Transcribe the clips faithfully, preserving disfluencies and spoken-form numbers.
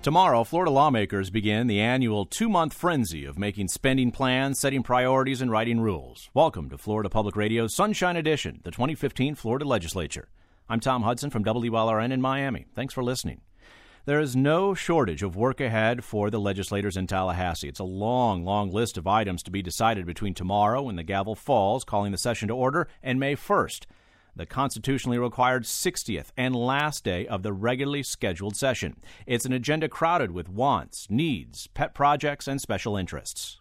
Tomorrow, Florida lawmakers begin the annual two-month frenzy of making spending plans, setting priorities, and writing rules. Welcome to Florida Public Radio's Sunshine Edition, the twenty fifteen Florida Legislature. I'm Tom Hudson from W L R N in Miami. Thanks for listening. There is no shortage of work ahead for the legislators in Tallahassee. It's a long, long list of items to be decided between tomorrow, when the gavel falls, calling the session to order, and May first, the constitutionally required sixtieth and last day of the regularly scheduled session. It's an agenda crowded with wants, needs, pet projects, and special interests.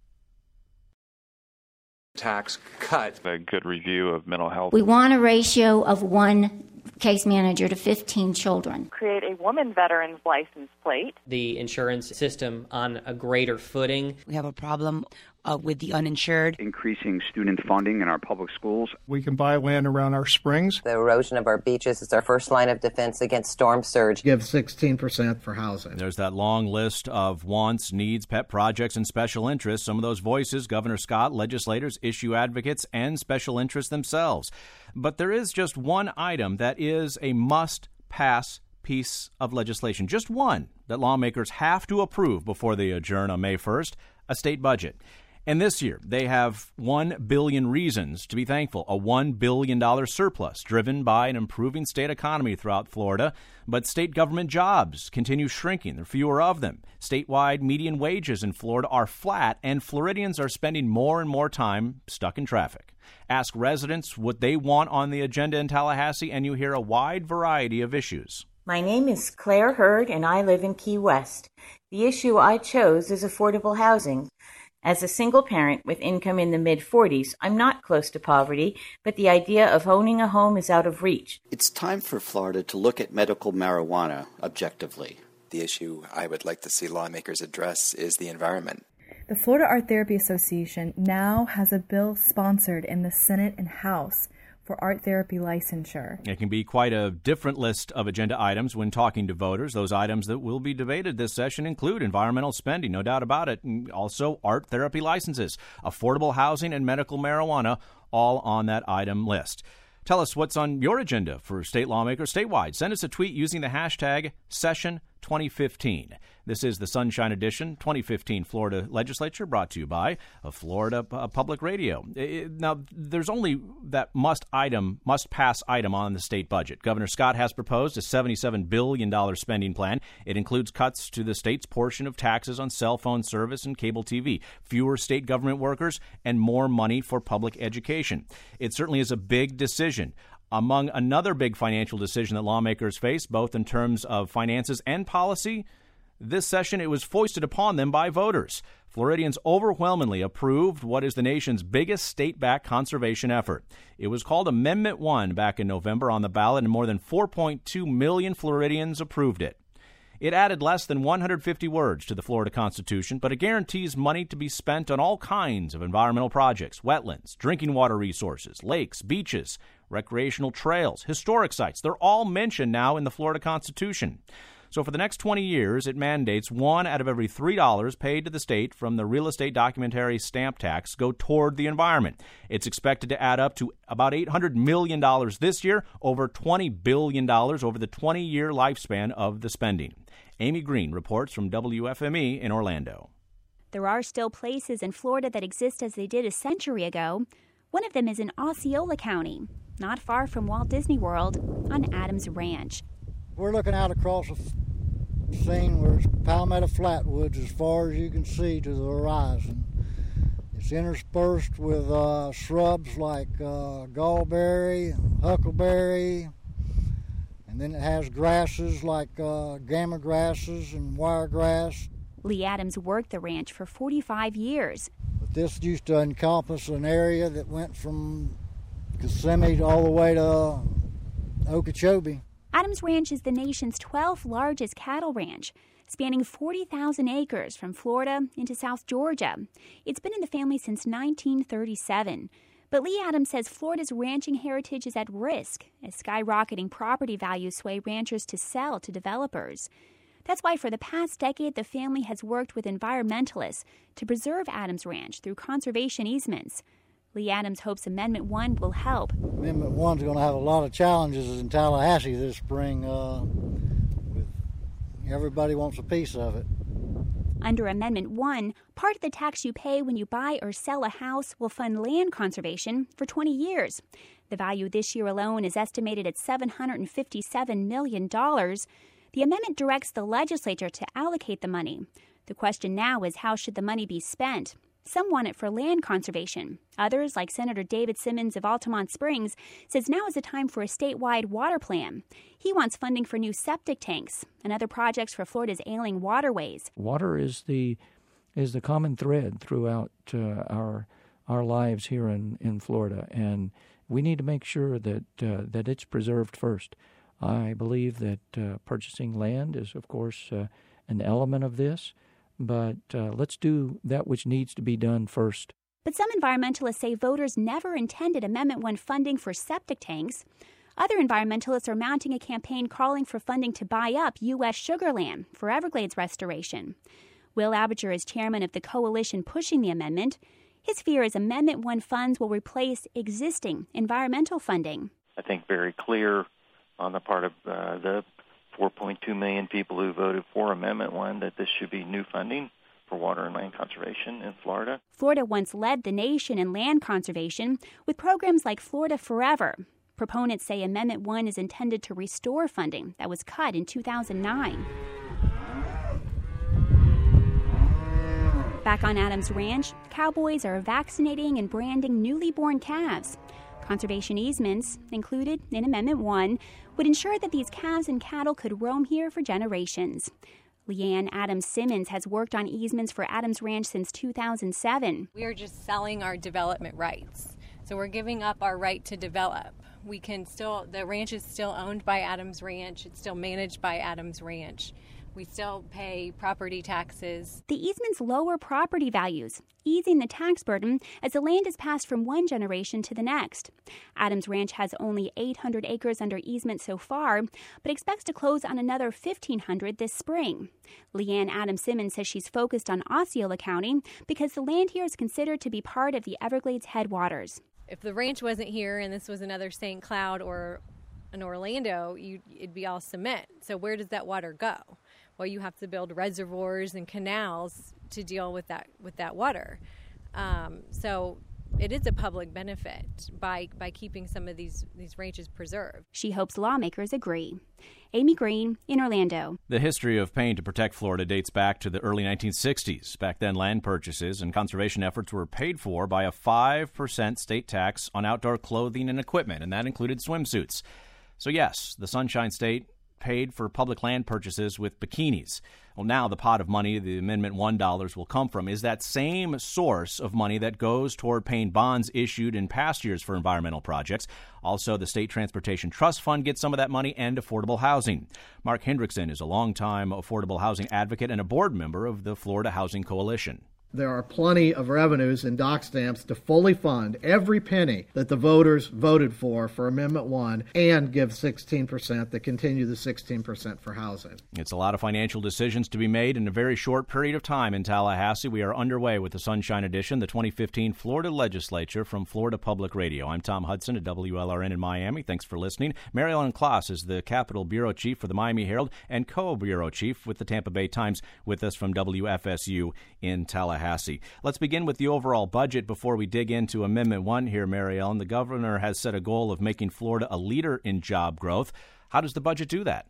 Tax cut. A good review of mental health. We want a ratio of one case manager to fifteen children. Create a woman veteran's license plate. The insurance system on a greater footing. We have a problem uh, with the uninsured. Increasing student funding in our public schools. We can buy land around our springs. The erosion of our beaches is our first line of defense against storm surge. Give sixteen percent for housing. There's that long list of wants, needs, pet projects, and special interests. Some of those voices, Governor Scott, legislators, issue advocates, and special interests themselves. But there is just one item that is a must-pass piece of legislation, just one that lawmakers have to approve before they adjourn on May first, a state budget. And this year, they have one billion reasons to be thankful, a one billion dollars surplus driven by an improving state economy throughout Florida. But state government jobs continue shrinking. There are fewer of them. Statewide median wages in Florida are flat, and Floridians are spending more and more time stuck in traffic. Ask residents what they want on the agenda in Tallahassee, and you hear a wide variety of issues. My name is Claire Hurd, and I live in Key West. The issue I chose is affordable housing. As a single parent with income in the mid-forties, I'm not close to poverty, but the idea of owning a home is out of reach. It's time for Florida to look at medical marijuana objectively. The issue I would like to see lawmakers address is the environment. The Florida Art Therapy Association now has a bill sponsored in the Senate and House for art therapy licensure. It can be quite a different list of agenda items when talking to voters. Those items that will be debated this session include environmental spending, no doubt about it, and also art therapy licenses, affordable housing, and medical marijuana, all on that item list. Tell us what's on your agenda for state lawmakers statewide. Send us a tweet using the hashtag Session twenty fifteen. This is the Sunshine Edition twenty fifteen Florida Legislature, brought to you by a Florida uh, Public Radio. It, now, there's only that must item, must pass item on the state budget. Governor Scott has proposed a seventy-seven billion dollars spending plan. It includes cuts to the state's portion of taxes on cell phone service and cable T V, fewer state government workers, and more money for public education. It certainly is a big decision. Among another big financial decision that lawmakers face, both in terms of finances and policy, this session it was foisted upon them by voters. Floridians overwhelmingly approved what is the nation's biggest state-backed conservation effort. It was called Amendment one back in November on the ballot, and more than four point two million Floridians approved it. It added less than one hundred fifty words to the Florida Constitution, but it guarantees money to be spent on all kinds of environmental projects, wetlands, drinking water resources, lakes, beaches, recreational trails, historic sites. They're all mentioned now in the Florida Constitution. So for the next twenty years, it mandates one out of every three dollars paid to the state from the real estate documentary stamp tax go toward the environment. It's expected to add up to about eight hundred million dollars this year, over twenty billion dollars over the twenty-year lifespan of the spending. Amy Green reports from W F M E in Orlando. There are still places in Florida that exist as they did a century ago. One of them is in Osceola County, not far from Walt Disney World, on Adams Ranch. We're looking out across a scene where it's Palmetto Flatwoods as far as you can see to the horizon. It's interspersed with uh, shrubs like uh, gallberry, huckleberry, and then it has grasses like uh, gamma grasses and wiregrass. Lee Adams worked the ranch for forty-five years. But this used to encompass an area that went from Kissimmee all the way to Okeechobee. Adams Ranch is the nation's twelfth largest cattle ranch, spanning forty thousand acres from Florida into South Georgia. It's been in the family since nineteen thirty-seven. But Lee Adams says Florida's ranching heritage is at risk as skyrocketing property values sway ranchers to sell to developers. That's why for the past decade, the family has worked with environmentalists to preserve Adams Ranch through conservation easements. Lee Adams hopes Amendment one will help. Amendment one is going to have a lot of challenges in Tallahassee this spring uh, with Everybody wants a piece of it. Under Amendment one, part of the tax you pay when you buy or sell a house will fund land conservation for twenty years. The value this year alone is estimated at seven hundred fifty-seven million dollars. The amendment directs the legislature to allocate the money. The question now is, how should the money be spent? Some want it for land conservation. Others, like Senator David Simmons of Altamont Springs, says now is the time for a statewide water plan. He wants funding for new septic tanks and other projects for Florida's ailing waterways. Water is the is the common thread throughout uh, our our lives here in, in Florida, and we need to make sure that uh, that it's preserved first. I believe that uh, purchasing land is, of course, uh, an element of this. But uh, let's do that which needs to be done first. But some environmentalists say voters never intended Amendment one funding for septic tanks. Other environmentalists are mounting a campaign calling for funding to buy up U S sugar land for Everglades restoration. Will Abinger is chairman of the coalition pushing the amendment. His fear is Amendment one funds will replace existing environmental funding. I think very clear on the part of uh, the four point two million people who voted for Amendment one that this should be new funding for water and land conservation in Florida. Florida once led the nation in land conservation with programs like Florida Forever. Proponents say Amendment one is intended to restore funding that was cut in two thousand nine. Back on Adams Ranch, cowboys are vaccinating and branding newly born calves. Conservation easements, included in Amendment one, would ensure that these calves and cattle could roam here for generations. Leanne Adams Simmons has worked on easements for Adams Ranch since two thousand seven. We are just selling our development rights. So we're giving up our right to develop. We can still, the ranch is still owned by Adams Ranch. It's still managed by Adams Ranch. We still pay property taxes. The easements lower property values, easing the tax burden as the land is passed from one generation to the next. Adams Ranch has only eight hundred acres under easement so far, but expects to close on another fifteen hundred this spring. Leanne Adams Simmons says she's focused on Osceola County because the land here is considered to be part of the Everglades headwaters. If the ranch wasn't here and this was another Saint Cloud or an Orlando, you'd, it'd be all cement. So where does that water go? Well, you have to build reservoirs and canals to deal with that with that water. Um, so it is a public benefit by by keeping some of these, these ranches preserved. She hopes lawmakers agree. Amy Green in Orlando. The history of paying to protect Florida dates back to the early nineteen sixties. Back then, land purchases and conservation efforts were paid for by a five percent state tax on outdoor clothing and equipment, and that included swimsuits. So yes, the Sunshine State paid for public land purchases with bikinis. Well, now the pot of money the Amendment one dollars will come from is that same source of money that goes toward paying bonds issued in past years for environmental projects. Also, the State Transportation Trust Fund gets some of that money, and affordable housing. Mark Hendrickson is a longtime affordable housing advocate and a board member of the Florida Housing Coalition. There are plenty of revenues in dock stamps to fully fund every penny that the voters voted for for Amendment one and give sixteen percent to continue the sixteen percent for housing. It's a lot of financial decisions to be made in a very short period of time in Tallahassee. We are underway with the Sunshine Edition, the twenty fifteen Florida Legislature from Florida Public Radio. I'm Tom Hudson at W L R N in Miami. Thanks for listening. Mary Ellen Kloss is the Capitol Bureau Chief for the Miami Herald and co-Bureau Chief with the Tampa Bay Times, with us from W F S U in Tallahassee. Let's begin with the overall budget before we dig into Amendment one here, Mary Ellen. The governor has set a goal of making Florida a leader in job growth. How does the budget do that?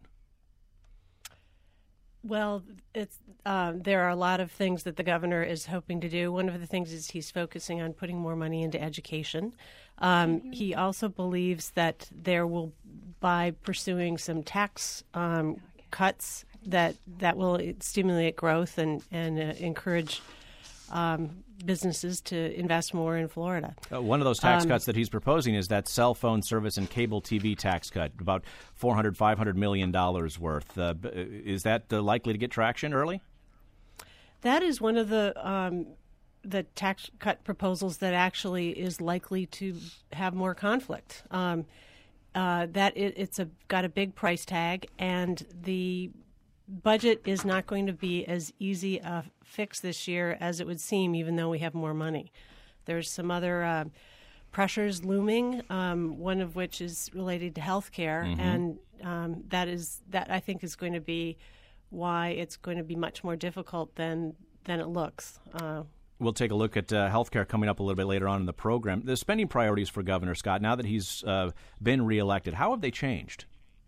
Well, it's uh, there are a lot of things that the governor is hoping to do. One of the things is he's focusing on putting more money into education. Um, he also believes that there will, by pursuing some tax um, cuts, that that will stimulate growth and, and uh, encourage Um, businesses to invest more in Florida. Uh, one of those tax um, cuts that he's proposing is that cell phone service and cable T V tax cut, about four hundred, five hundred million dollars worth. Uh, is that uh, likely to get traction early? That is one of the um, the tax cut proposals that actually is likely to have more conflict. Um, uh, that it, it's a got a big price tag, and the budget is not going to be as easy a fix this year as it would seem, even though we have more money. There's some other uh, pressures looming, um, one of which is related to health care, mm-hmm. and um, that is that I think is going to be why it's going to be much more difficult than than it looks. Uh, We'll take a look at uh, health care coming up a little bit later on in the program. The spending priorities for Governor Scott, now that he's uh, been reelected, how have they changed?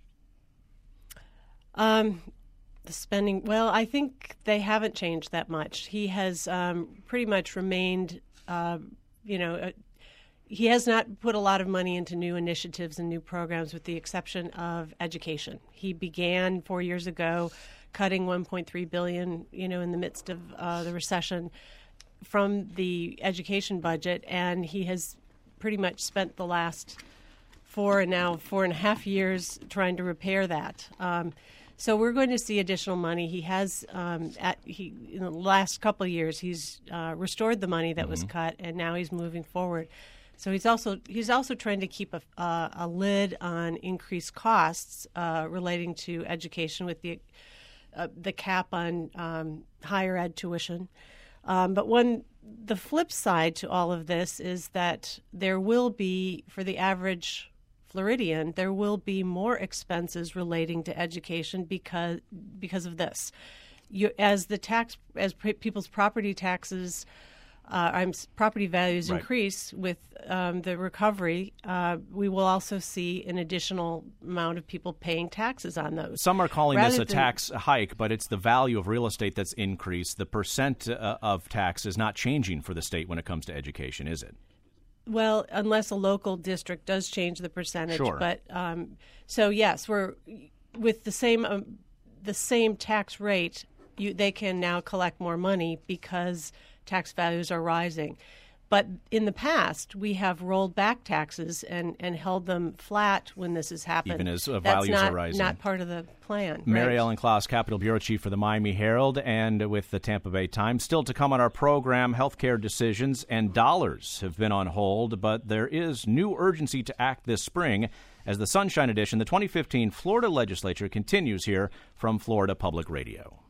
Um, the spending, well, I think they haven't changed that much. He has um, pretty much remained, uh, you know, uh, he has not put a lot of money into new initiatives and new programs with the exception of education. He began four years ago cutting one point three billion dollars, you know, in the midst of uh, the recession from the education budget, and he has pretty much spent the last four and now four and a half years trying to repair that. Um, so we're going to see additional money. He has, um, at, he in the last couple of years, he's uh, restored the money that mm-hmm. was cut, and now he's moving forward. So he's also he's also trying to keep a, uh, a lid on increased costs uh, relating to education with the uh, the cap on um, higher ed tuition. Um, but one, the flip side to all of this is that there will be, for the average Floridian, there will be more expenses relating to education because because of this. You, as the tax, as pre- people's property taxes, uh, I'm, property values right. increase with um, the recovery, uh, we will also see an additional amount of people paying taxes on those. Some are calling Rather this a than, tax hike, but it's the value of real estate that's increased. The percent uh, of tax is not changing for the state when it comes to education, is it? Well, unless a local district does change the percentage. Sure. But um, so yes, we're with the same um, the same tax rate. You, they can now collect more money because tax values are rising. But in the past, we have rolled back taxes and, and held them flat when this has happened. Even as uh, That's values not, are rising. not part of the plan. Mary right. Ellen Klaus, Capitol Bureau Chief for the Miami Herald and with the Tampa Bay Times. Still to come on our program, healthcare decisions and dollars have been on hold, but there is new urgency to act this spring as the Sunshine Edition, the twenty fifteen Florida Legislature, continues here from Florida Public Radio.